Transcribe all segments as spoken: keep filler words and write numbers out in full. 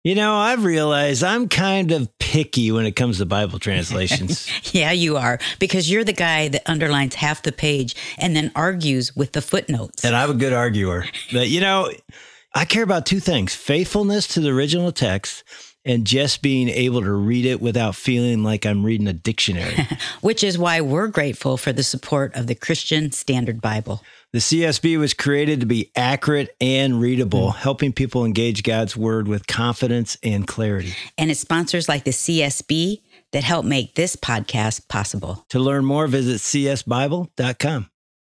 You know, I've realized I'm kind of picky when it comes to Bible translations. Yeah, you are, because you're the guy that underlines half the page and then argues with the footnotes. And I'm a good arguer. But, you know, I care about two things: faithfulness to the original text and just being able to read it without feeling like I'm reading a dictionary. Which is why we're grateful for the support of the Christian Standard Bible. The C S B was created to be accurate and readable, mm. helping people engage God's word with confidence and clarity. And it's sponsors like the C S B that help make this podcast possible. To learn more, visit c s bible dot com.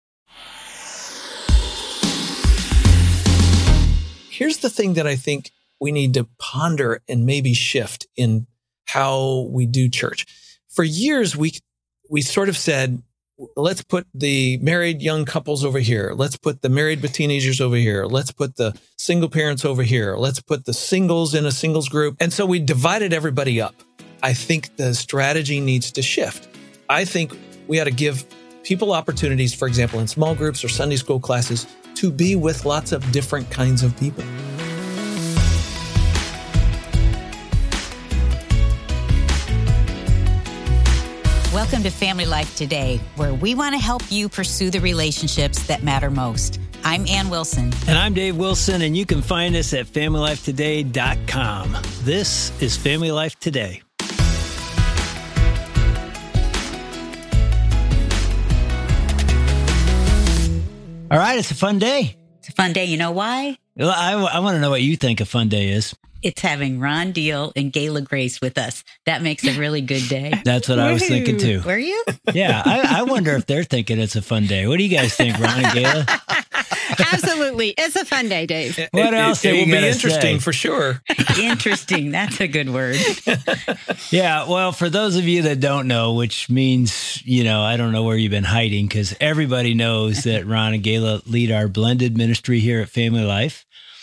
Here's the thing that I think we need to ponder and maybe shift in how we do church. For years, we we sort of said, let's put the married young couples over here. Let's put the married but teenagers over here. Let's put the single parents over here. Let's put the singles in a singles group. And so we divided everybody up. I think the strategy needs to shift. I think we ought to give people opportunities, for example, in small groups or Sunday school classes, to be with lots of different kinds of people. Welcome to Family Life Today, where we want to help you pursue the relationships that matter most. I'm Ann Wilson. And I'm Dave Wilson, and you can find us at family life today dot com. This is Family Life Today. All right, it's a fun day. It's a fun day. You know why? Well, I, I want to know what you think a fun day is. It's having Ron Deal and Gayla Grace with us. That makes a really good day. That's what I was thinking too. Were you? Yeah, I, I wonder if they're thinking it's a fun day. What do you guys think, Ron and Gayla? Absolutely. It's a fun day, Dave. What else It, are it you will be gonna interesting say? for sure. Interesting. That's a good word. Yeah, well, for those of you that don't know, which means, you know, I don't know where you've been hiding, because everybody knows that Ron and Gayla lead our blended ministry here at Family Life.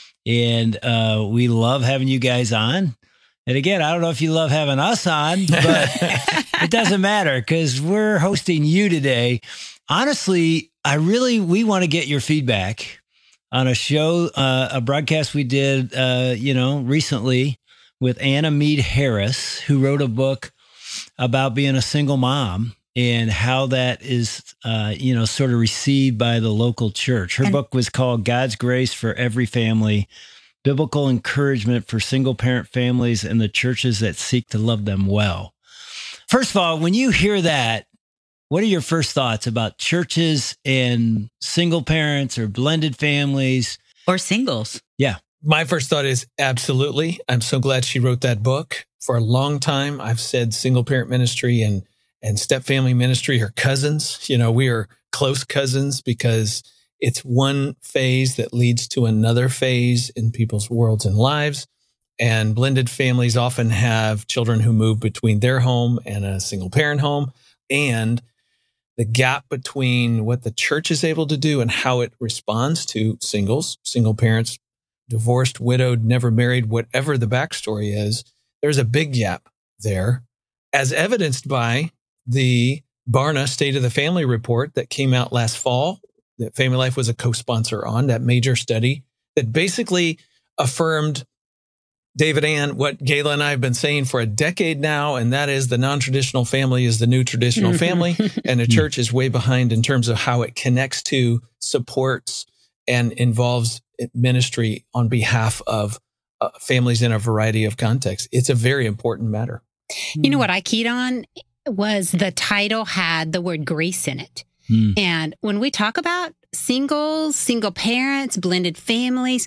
And uh, we love having you guys on. And again, I don't know if you love having us on, but it doesn't matter because we're hosting you today. Honestly, I really, we want to get your feedback on a show, uh, a broadcast we did, uh, you know, recently with Anna Mead Harris, who wrote a book about being a single mom and how that is, uh, you know, sort of received by the local church. Her and- book was called God's Grace for Every Family, Biblical Encouragement for Single Parent Families and the Churches that Seek to Love Them Well. First of all, when you hear that, what are your first thoughts about churches and single parents or blended families? Or singles? Yeah. My first thought is absolutely. I'm so glad she wrote that book. For a long time, I've said single parent ministry and and step family ministry are cousins. You know, we are close cousins because it's one phase that leads to another phase in people's worlds and lives. And blended families often have children who move between their home and a single parent home. And the gap between what the church is able to do and how it responds to singles, single parents, divorced, widowed, never married, whatever the backstory is, there's a big gap there, as evidenced by the Barna State of the Family report that came out last fall, that Family Life was a co-sponsor on, that major study that basically affirmed, David Ann, what Gayla and I have been saying for a decade now, and that is the non-traditional family is the new traditional family, and the church is way behind in terms of how it connects to, supports, and involves ministry on behalf of uh, families in a variety of contexts. It's a very important matter. You know what I keyed on was the title had the word grace in it. Mm. And when we talk about singles, single parents, blended families,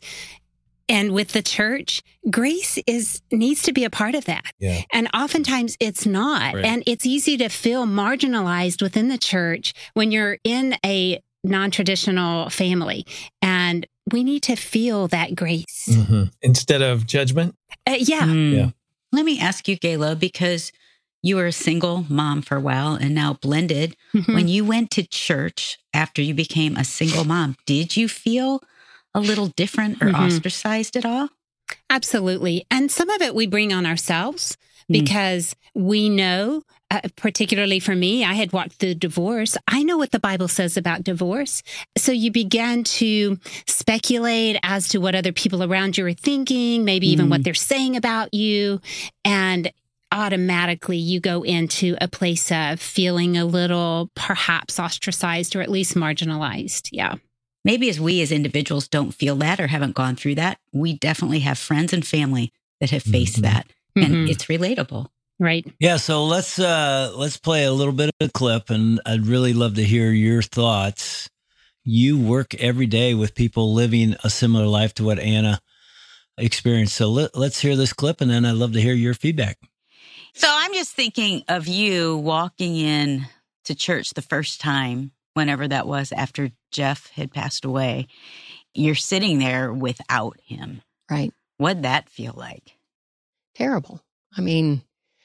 and with the church, grace is needs to be a part of that. Yeah. And oftentimes it's not. Right. And it's easy to feel marginalized within the church when you're in a non-traditional family. And we need to feel that grace. Mm-hmm. Instead of judgment? Uh, yeah. Mm. Yeah. Let me ask you, Gayla, because you were a single mom for a while and now blended. Mm-hmm. When you went to church after you became a single mom, did you feel a little different or Mm-hmm. ostracized at all? Absolutely. And some of it we bring on ourselves because we know uh, particularly for me, I had walked through divorce. I know what the Bible says about divorce. So you began to speculate as to what other people around you are thinking, maybe even mm. what they're saying about you. And automatically you go into a place of feeling a little perhaps ostracized or at least marginalized. Yeah. Maybe as we as individuals don't feel that or haven't gone through that, we definitely have friends and family that have faced mm-hmm. that. And mm-hmm. it's relatable. Right. Yeah. So let's uh, let's play a little bit of a clip, and I'd really love to hear your thoughts. You work every day with people living a similar life to what Anna experienced. So let, let's hear this clip, and then I'd love to hear your feedback. So I'm just thinking of you walking in to church the first time, whenever that was after Jeff had passed away. You're sitting there without him. Right. What'd that feel like? Terrible. I mean,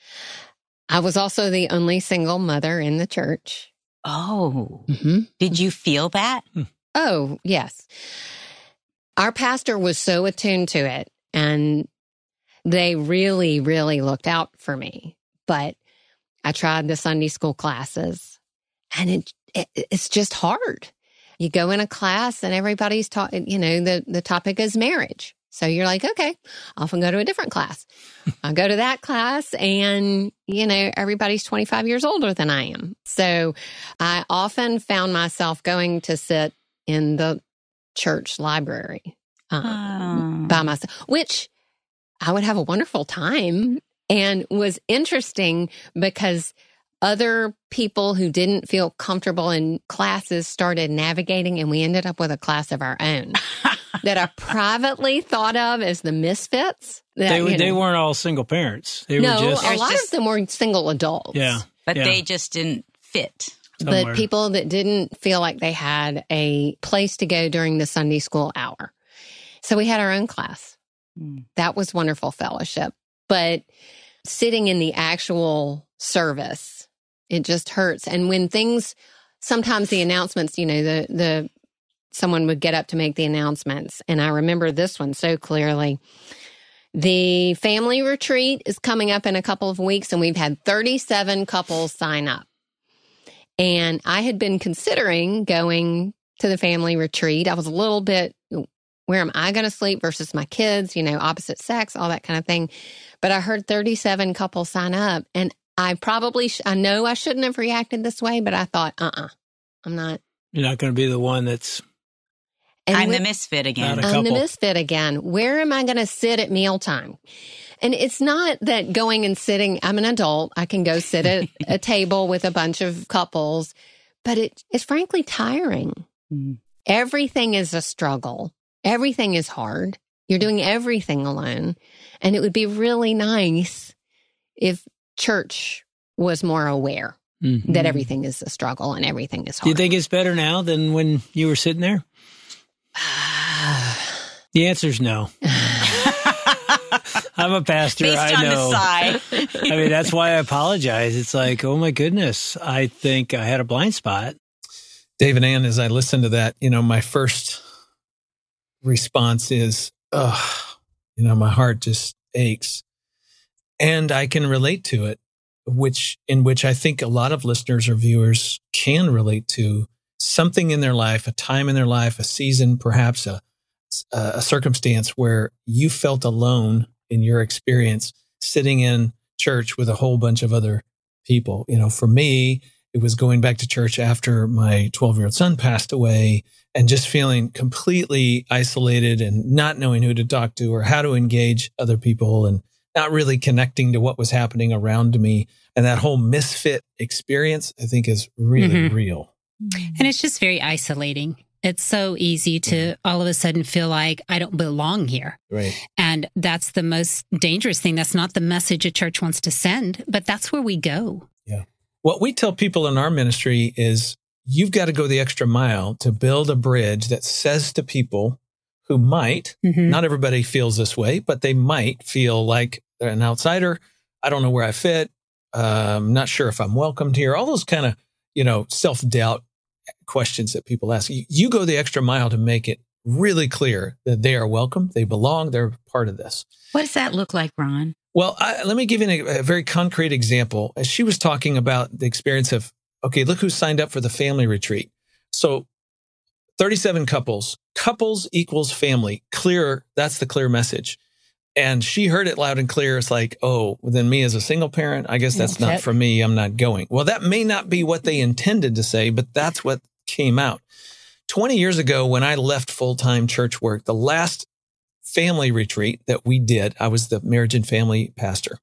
I was also the only single mother in the church. Oh, mm-hmm. Did you feel that? Oh, yes. Our pastor was so attuned to it, and they really, really looked out for me. But I tried the Sunday school classes, and it, it it's just hard. You go in a class, and everybody's talking, you know, the, the topic is marriage. So you're like, okay, I'll often go to a different class. I'll go to that class and, you know, everybody's twenty-five years older than I am. So I often found myself going to sit in the church library um, oh. by myself, which I would have a wonderful time and was interesting because other people who didn't feel comfortable in classes started navigating, and we ended up with a class of our own. That I privately thought of as the misfits. That, they you know, they weren't all single parents. They no, were just a lot just, of them were single adults. Yeah, but yeah. they just didn't fit. Somewhere. But people that didn't feel like they had a place to go during the Sunday school hour. So we had our own class. Mm. That was wonderful fellowship. But sitting in the actual service, it just hurts. And when things, sometimes the announcements, you know, the the someone would get up to make the announcements. And I remember this one so clearly. The family retreat is coming up in a couple of weeks, and we've had thirty-seven couples sign up. And I had been considering going to the family retreat. I was a little bit, where am I going to sleep versus my kids, you know, opposite sex, all that kind of thing. But I heard thirty-seven couples sign up, and I probably, sh- I know I shouldn't have reacted this way, but I thought, uh-uh, I'm not. You're not going to be the one that's. And I'm the misfit again. I'm the misfit again. Where am I going to sit at mealtime? And it's not that going and sitting, I'm an adult. I can go sit at a table with a bunch of couples, but it, it's frankly tiring. Mm. Everything is a struggle. Everything is hard. You're doing everything alone. And it would be really nice if church was more aware mm-hmm. that everything is a struggle and everything is hard. Do you think it's better now than when you were sitting there? The answer is no. I'm a pastor. Based I on know. The sigh. I mean, that's why I apologize. It's like, oh my goodness, I think I had a blind spot. Dave and Ann, as I listen to that, you know, my first response is, oh, you know, my heart just aches. And I can relate to it, which in which I think a lot of listeners or viewers can relate to. Something in their life, a time in their life, a season, perhaps a, a circumstance where you felt alone in your experience sitting in church with a whole bunch of other people. You know, for me, it was going back to church after my twelve-year-old son passed away and just feeling completely isolated and not knowing who to talk to or how to engage other people and not really connecting to what was happening around me. And that whole misfit experience, I think, is really mm-hmm. real. And it's just very isolating. It's so easy to all of a sudden feel like I don't belong here. Right. And that's the most dangerous thing. That's not the message a church wants to send, but that's where we go. Yeah. What we tell people in our ministry is you've got to go the extra mile to build a bridge that says to people who might, mm-hmm. not everybody feels this way, but they might feel like they're an outsider. I don't know where I fit. I'm um, not sure if I'm welcomed here. All those kind of, you know, self-doubt questions that people ask. You, you go the extra mile to make it really clear that they are welcome, they belong, they're part of this. What does that look like, Ron? Well, I, let me give you a, a very concrete example. As she was talking about the experience of, okay, look who signed up for the family retreat. So thirty-seven couples, couples equals family. Clear, that's the clear message. And she heard it loud and clear. It's like, oh, well, then me as a single parent, I guess that's, that's not it. For me. I'm not going. Well, that may not be what they intended to say, but that's what came out. twenty years ago, when I left full-time church work, the last family retreat that we did, I was the marriage and family pastor.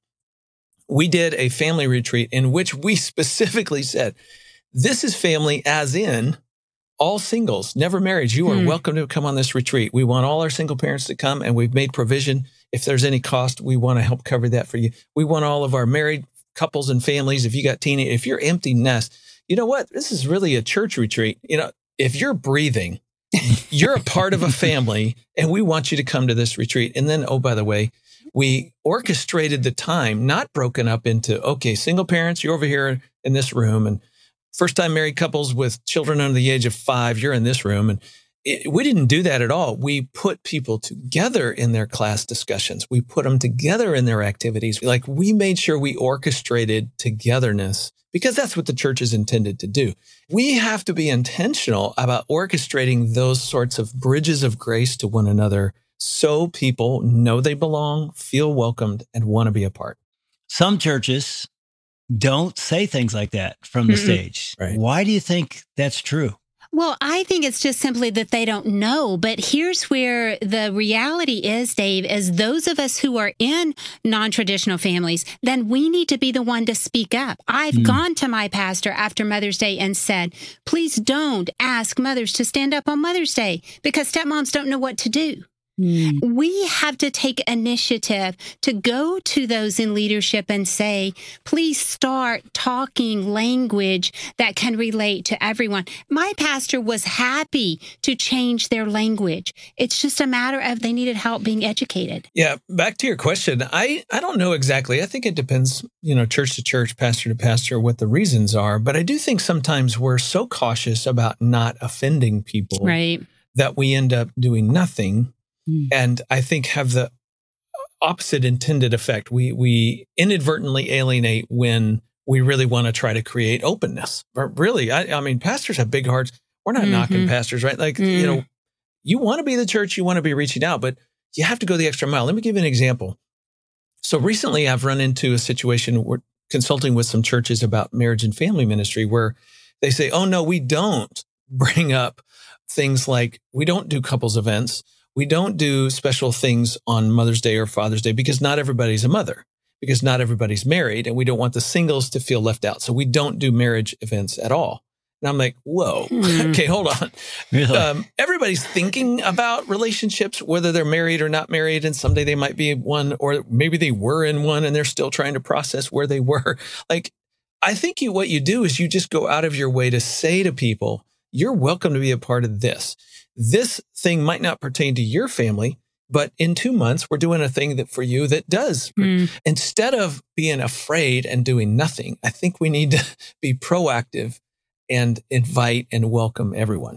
We did a family retreat in which we specifically said, this is family as in all singles, never married. You are hmm. welcome to come on this retreat. We want all our single parents to come, and we've made provision. If there's any cost, we want to help cover that for you. We want all of our married couples and families. If you got teenage, if you're empty nest, you know what? This is really a church retreat. You know, if you're breathing, you're a part of a family, and we want you to come to this retreat. And then, oh, by the way, we orchestrated the time, not broken up into, okay, single parents, you're over here in this room, and first-time married couples with children under the age of five, you're in this room. And it, we didn't do that at all. We put people together in their class discussions. We put them together in their activities. Like, we made sure we orchestrated togetherness, because that's what the church is intended to do. We have to be intentional about orchestrating those sorts of bridges of grace to one another so people know they belong, feel welcomed, and want to be a part. Some churches don't say things like that from the Mm-mm. stage. Right. Why do you think that's true? Well, I think it's just simply that they don't know. But here's where the reality is, Dave, is those of us who are in non-traditional families, then we need to be the one to speak up. I've mm. gone to my pastor after Mother's Day and said, please don't ask mothers to stand up on Mother's Day because stepmoms don't know what to do. Mm. We have to take initiative to go to those in leadership and say, please start talking language that can relate to everyone. My pastor was happy to change their language. It's just a matter of they needed help being educated. Yeah. Back to your question. I, I don't know exactly. I think it depends, you know, church to church, pastor to pastor, what the reasons are. But I do think sometimes we're so cautious about not offending people right. that we end up doing nothing. And I think have the opposite intended effect. We we inadvertently alienate when we really want to try to create openness. But really, I, I mean, pastors have big hearts. We're not mm-hmm. knocking pastors, right? Like, mm. you know, you want to be the church, you want to be reaching out, but you have to go the extra mile. Let me give you an example. So recently I've run into a situation where consulting with some churches about marriage and family ministry where they say, oh, no, we don't bring up things like we don't do couples events. We don't do special things on Mother's Day or Father's Day because not everybody's a mother, because not everybody's married, and we don't want the singles to feel left out. So we don't do marriage events at all. And I'm like, whoa, mm. okay, hold on. Really? Um, everybody's thinking about relationships, whether they're married or not married, and someday they might be one, or maybe they were in one and they're still trying to process where they were. Like, I think you, what you do is you just go out of your way to say to people, you're welcome to be a part of this. This thing might not pertain to your family, but in two months, we're doing a thing that for you that does. Mm. Instead of being afraid and doing nothing, I think we need to be proactive and invite and welcome everyone.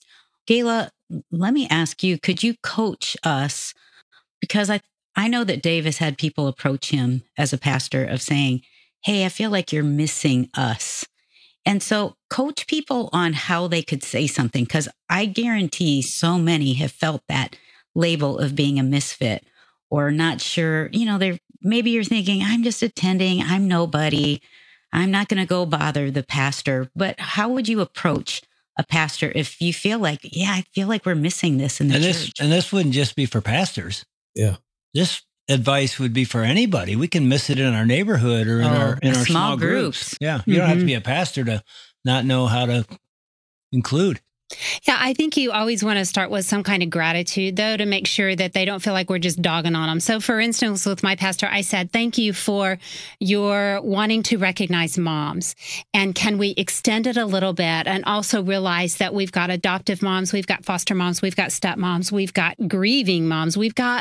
Gayla, let me ask you, could you coach us? Because I, I know that Dave has had people approach him as a pastor of saying, hey, I feel like you're missing us. And so coach people on how they could say something, because I guarantee so many have felt that label of being a misfit or not sure, you know, they're maybe you're thinking, I'm just attending, I'm nobody, I'm not going to go bother the pastor. But how would you approach a pastor if you feel like, yeah, I feel like we're missing this in the and church? This, and this wouldn't just be for pastors. Yeah. This advice would be for anybody. We can miss it in our neighborhood or in oh, our in our small, small groups. groups. Yeah, you mm-hmm. don't have to be a pastor to not know how to include. Yeah, I think you always want to start with some kind of gratitude, though, to make sure that they don't feel like we're just dogging on them. So, for instance, with my pastor, I said, thank you for your wanting to recognize moms. And can we extend it a little bit and also realize that we've got adoptive moms, we've got foster moms, we've got stepmoms, we've got grieving moms, we've got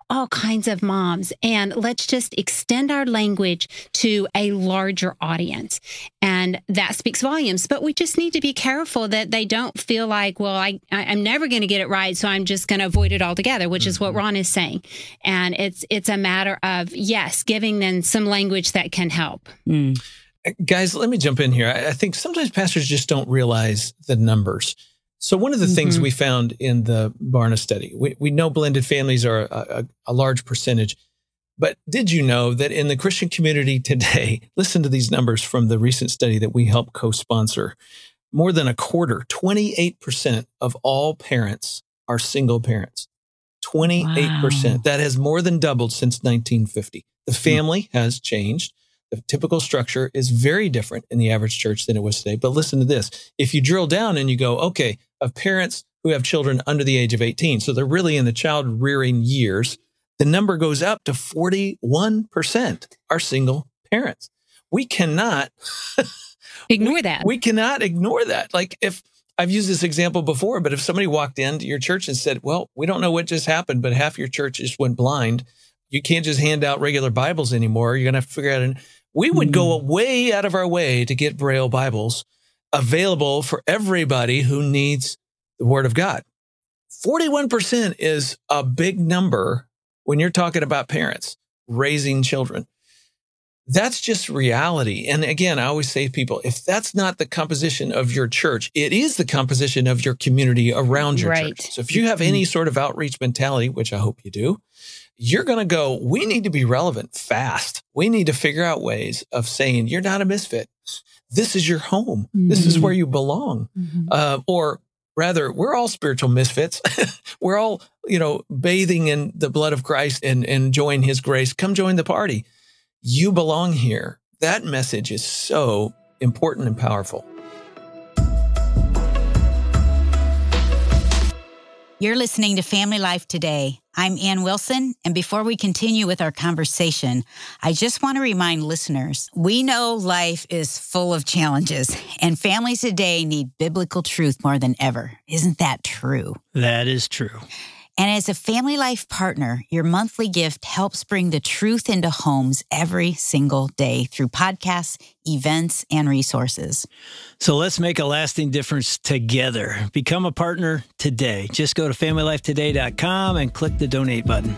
all kinds of moms, and let's just extend our language to a larger audience. And that speaks volumes. But we just need to be careful that they don't feel like, well, I, I'm never going to get it right, so I'm just going to avoid it altogether, which mm-hmm. is what Ron is saying. And it's it's a matter of, yes, giving them some language that can help. Mm. Guys, let me jump in here. I think sometimes pastors just don't realize the numbers. So one of the mm-hmm. things we found in the Barna study, we, we know blended families are a, a, a large percentage, but did you know that in the Christian community today, listen to these numbers from the recent study that we helped co-sponsor, more than a quarter, twenty-eight percent of all parents are single parents. twenty-eight percent. Wow. That has more than doubled since nineteen fifty. The family mm-hmm. has changed. The typical structure is very different in the average church than it was today. But listen to this. If you drill down and you go, okay, of parents who have children under the age of eighteen, so they're really in the child rearing years, the number goes up to forty-one percent are single parents. We cannot ignore we, that. We cannot ignore that. Like if I've used this example before, but if somebody walked into your church and said, well, we don't know what just happened, but half your church just went blind. You can't just hand out regular Bibles anymore. You're going to have to figure out. An, we would go way out of our way to get Braille Bibles available for everybody who needs the Word of God. forty-one percent is a big number when you're talking about parents raising children. That's just reality. And again, I always say to people, if that's not the composition of your church, it is the composition of your community around your right. church. So if you have any sort of outreach mentality, which I hope you do, you're going to go, we need to be relevant fast. We need to figure out ways of saying, you're not a misfit. This is your home. Mm-hmm. This is where you belong. Mm-hmm. Uh, or rather, we're all spiritual misfits. We're all, you know, bathing in the blood of Christ and, and enjoying his grace. Come join the party. You belong here. That message is so important and powerful. You're listening to Family Life Today. I'm Ann Wilson, and before we continue with our conversation, I just want to remind listeners, we know life is full of challenges, and families today need biblical truth more than ever. Isn't that true? That is true. And as a Family Life partner, your monthly gift helps bring the truth into homes every single day through podcasts, events, and resources. So let's make a lasting difference together. Become a partner today. Just go to family life today dot com and click the donate button.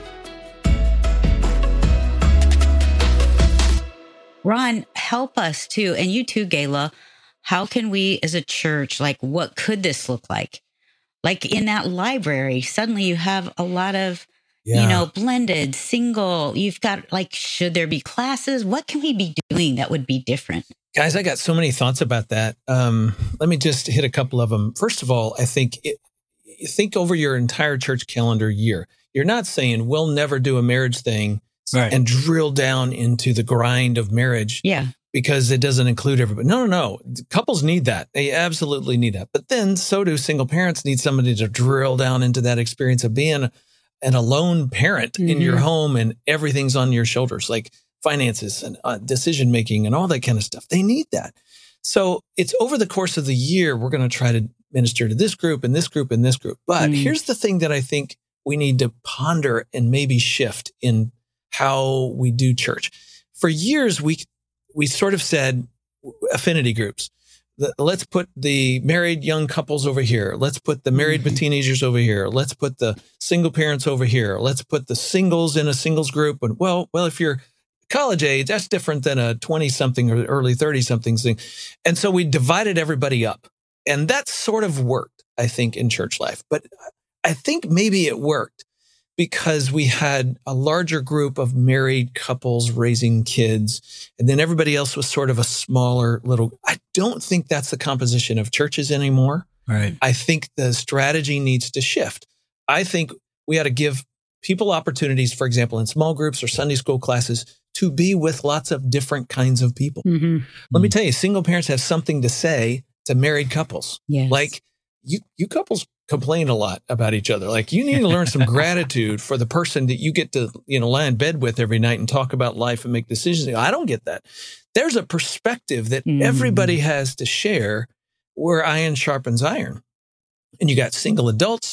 Ron, help us too, and you too, Gayla. How can we as a church, like, what could this look like? Like in that library, suddenly you have a lot of, yeah. you know, blended, single. You've got like, should there be classes? What can we be doing that would be different? Guys, I got so many thoughts about that. Um, let me just hit a couple of them. First of all, I think it, think over your entire church calendar year. You're not saying we'll never do a marriage thing right. and drill down into the grind of marriage. Yeah. Because it doesn't include everybody. No, no, no. Couples need that. They absolutely need that. But then so do single parents need somebody to drill down into that experience of being an alone parent mm-hmm. in your home and everything's on your shoulders, like finances and uh, decision-making and all that kind of stuff. They need that. So it's over the course of the year, we're going to try to minister to this group and this group and this group. But mm-hmm. here's the thing that I think we need to ponder and maybe shift in how we do church. For years, we we sort of said affinity groups. Let's put the married young couples over here. Let's put the married mm-hmm. but teenagers over here. Let's put the single parents over here. Let's put the singles in a singles group. And well, well, if you're college age, that's different than a twenty something or early thirty something thing. And so we divided everybody up. And that sort of worked, I think, in church life. But I think maybe it worked because we had a larger group of married couples raising kids, and then everybody else was sort of a smaller little. I don't think that's the composition of churches anymore. Right. I think the strategy needs to shift. I think we ought to give people opportunities, for example, in small groups or Sunday school classes, to be with lots of different kinds of people. Mm-hmm. Let mm-hmm. me tell you, single parents have something to say to married couples. Yes. Like you, you couples complain a lot about each other. Like you need to learn some gratitude for the person that you get to, you know, lie in bed with every night and talk about life and make decisions. I don't get that. There's a perspective that mm. everybody has to share where iron sharpens iron. And you got single adults,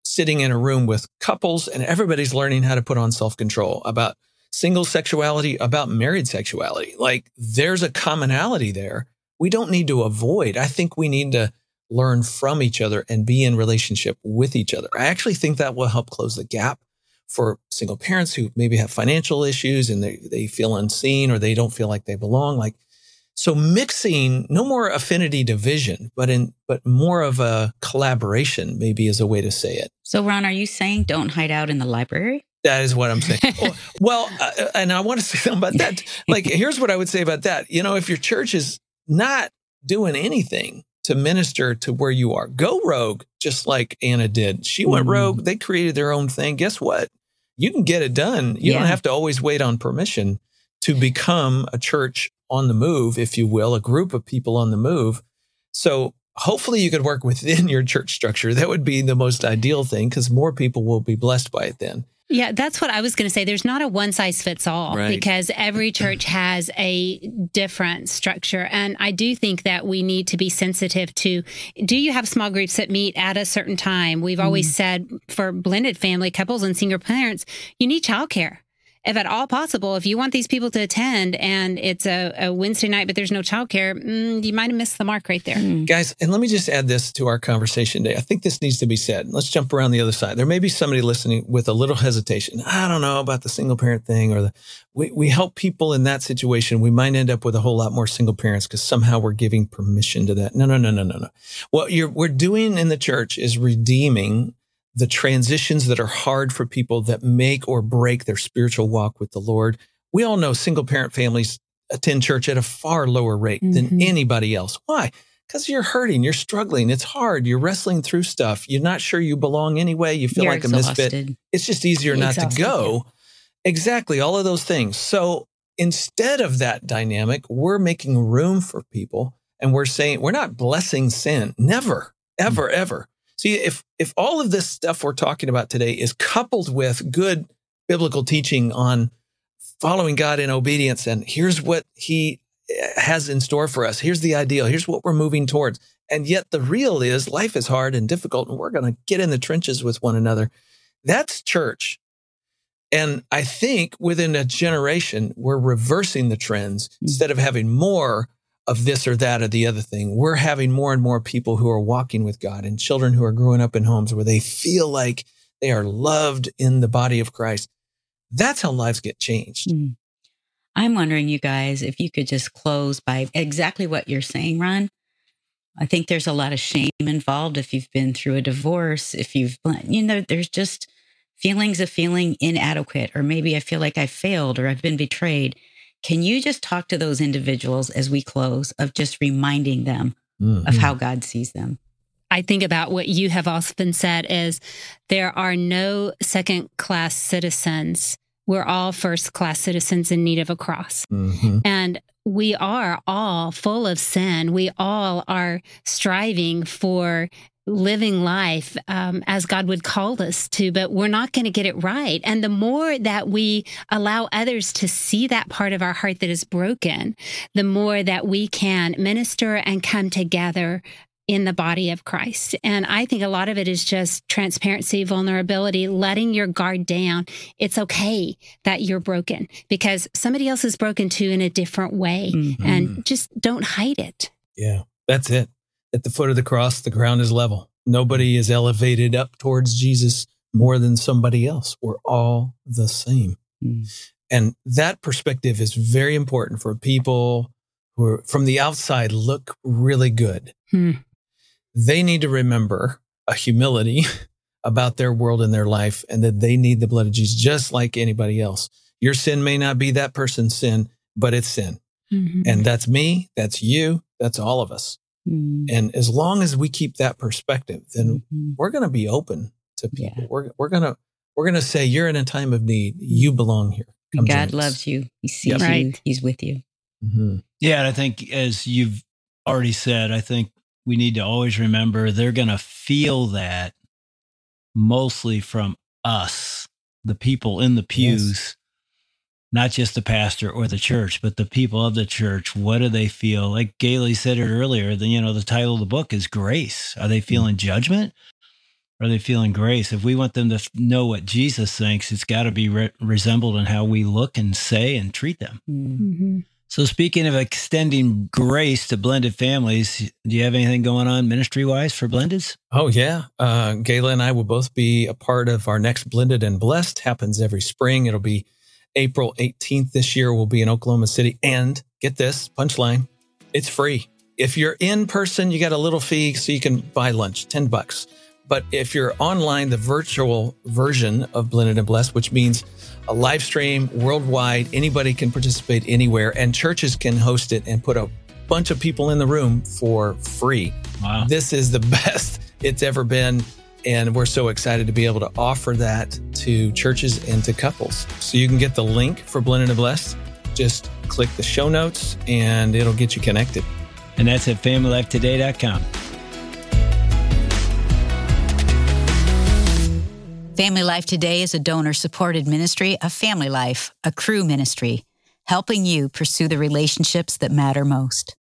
sitting in a room with couples and everybody's learning how to put on self-control about single sexuality, about married sexuality. Like there's a commonality there. We don't need to avoid. I think we need to learn from each other and be in relationship with each other. I actually think that will help close the gap for single parents who maybe have financial issues and they, they feel unseen or they don't feel like they belong. Like, so mixing, no more affinity division, but in, but more of a collaboration maybe is a way to say it. So Ron, are you saying don't hide out in the library? That is what I'm saying. Well, uh, and I want to say something about that. Like, here's what I would say about that. You know, if your church is not doing anything to minister to where you are, go rogue, just like Anna did. She went mm. rogue. They created their own thing. Guess what? You can get it done. You yeah. don't have to always wait on permission to become a church on the move, if you will, a group of people on the move. So hopefully you could work within your church structure. That would be the most ideal thing because more people will be blessed by it then. Yeah, that's what I was going to say. There's not a one size fits all right. because every church has a different structure. And I do think that we need to be sensitive to, do you have small groups that meet at a certain time? We've always mm. said for blended family couples and single parents, you need childcare. If at all possible, if you want these people to attend and it's a, a Wednesday night, but there's no childcare, mm, you might have missed the mark right there. Mm. Guys, and let me just add this to our conversation today. I think this needs to be said. Let's jump around the other side. There may be somebody listening with a little hesitation. I don't know about the single parent thing or the, we, we help people in that situation. We might end up with a whole lot more single parents because somehow we're giving permission to that. No, no, no, no, no, no. What you're, we're doing in the church is redeeming the transitions that are hard for people that make or break their spiritual walk with the Lord. We all know single parent families attend church at a far lower rate mm-hmm. than anybody else. Why? Because you're hurting, you're struggling, it's hard, you're wrestling through stuff, you're not sure you belong anyway, you feel you're like exhausted. a misfit. It's just easier not exhausted, to go. Yeah. Exactly, all of those things. So instead of that dynamic, we're making room for people and we're saying, we're not blessing sin. Never, ever, mm-hmm. ever. See, if if all of this stuff we're talking about today is coupled with good biblical teaching on following God in obedience, and here's what he has in store for us, here's the ideal, here's what we're moving towards, and yet the real is life is hard and difficult, and we're going to get in the trenches with one another, that's church. And I think within a generation, we're reversing the trends. Mm-hmm. Instead of having more of this or that or the other thing, we're having more and more people who are walking with God and children who are growing up in homes where they feel like they are loved in the body of Christ. That's how lives get changed. Mm. I'm wondering, you guys, if you could just close by exactly what you're saying, Ron. I think there's a lot of shame involved if you've been through a divorce, if you've, you know, there's just feelings of feeling inadequate, or maybe I feel like I failed or I've been betrayed. Can you just talk to those individuals as we close of just reminding them mm-hmm. of how God sees them? I think about what you have often said is there are no second-class citizens. We're all first-class citizens in need of a cross. Mm-hmm. And we are all full of sin. We all are striving for living life um, as God would call us to, but we're not going to get it right. And the more that we allow others to see that part of our heart that is broken, the more that we can minister and come together in the body of Christ. And I think a lot of it is just transparency, vulnerability, letting your guard down. It's okay that you're broken because somebody else is broken too in a different way. Mm-hmm. And just don't hide it. Yeah, that's it. At the foot of the cross, the ground is level. Nobody is elevated up towards Jesus more than somebody else. We're all the same. Mm. And that perspective is very important for people who are, from the outside look really good. Mm. They need to remember a humility about their world and their life, and that they need the blood of Jesus just like anybody else. Your sin may not be that person's sin, but it's sin. Mm-hmm. And that's me, that's you, that's all of us. Mm. And as long as we keep that perspective, then mm-hmm. we're going to be open to people. Yeah. We're we're going to we're going to say, you're in a time of need. You belong here. Come God loves you. He sees yep. you. Right. He's with you. Mm-hmm. Yeah. And I think, as you've already said, I think we need to always remember they're going to feel that mostly from us, the people in the pews, yes. not just the pastor or the church, but the people of the church. What do they feel? Like Gailey said it earlier, the, you know, the title of the book is Grace. Are they feeling mm-hmm. judgment? Are they feeling grace? If we want them to know what Jesus thinks, it's got to be re- resembled in how we look and say and treat them. Mm-hmm. So speaking of extending grace to blended families, do you have anything going on ministry-wise for blendeds? Oh, yeah. Uh, Gayla and I will both be a part of our next Blended and Blessed. Happens every spring. It'll be April eighteenth this year. We'll be in Oklahoma City. And get this, punchline, it's free. If you're in person, you got a little fee so you can buy lunch, ten bucks. But if you're online, the virtual version of Blended and Blessed, which means a live stream worldwide, anybody can participate anywhere, and churches can host it and put a bunch of people in the room for free. Wow. This is the best it's ever been. And we're so excited to be able to offer that to churches and to couples. So you can get the link for Blended and Blessed. Just click the show notes and it'll get you connected. And that's at family life today dot com. Family Life Today is a donor-supported ministry of Family Life, a Cru ministry, helping you pursue the relationships that matter most.